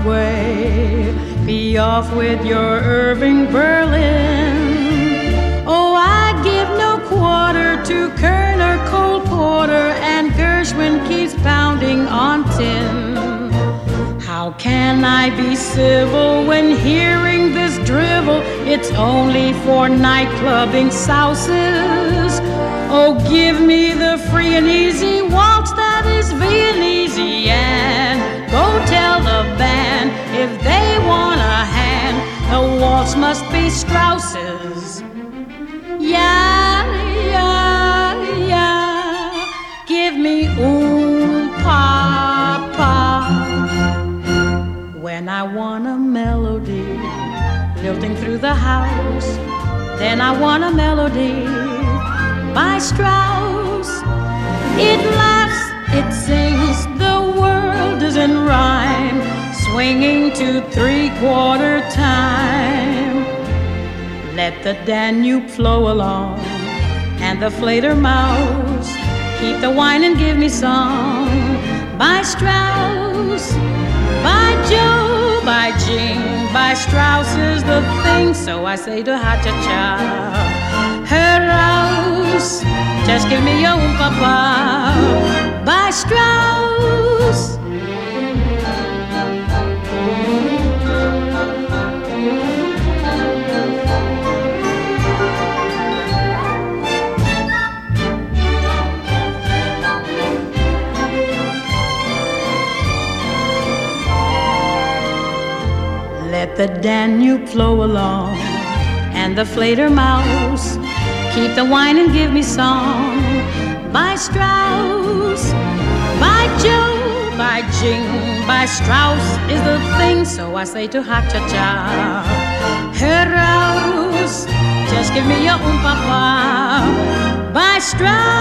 Broadway. Be off with your Irving Berlin. Oh, I give no quarter to Kerner Cole Porter, and Gershwin keeps pounding on tin. How can I be civil when hearing this drivel? It's only for nightclubbing souses. Oh, give me the free and easy waltz that is Viennese, and go tell the band if they want a hand, the waltz must be Strauss's. Yeah, yeah, yeah, give me pa. When I want a melody lilting through the house, then I want a melody by Strauss. It laughs, it sings, the world is in rhyme, swinging to 3/4 time. Let the Danube flow along, and the Fledermaus keep the wine and give me some by Strauss. By Joe, by Jing, by Strauss is the thing, so I say to Ha-cha-cha, heraus, just give me your papa, by Strauss. Let the Danube flow along, and the Fledermaus keep the wine and give me song by Strauss. By Joe, by Jing, by Strauss is the thing, so I say to Ha-cha-cha, heraus, just give me your papa by Strauss.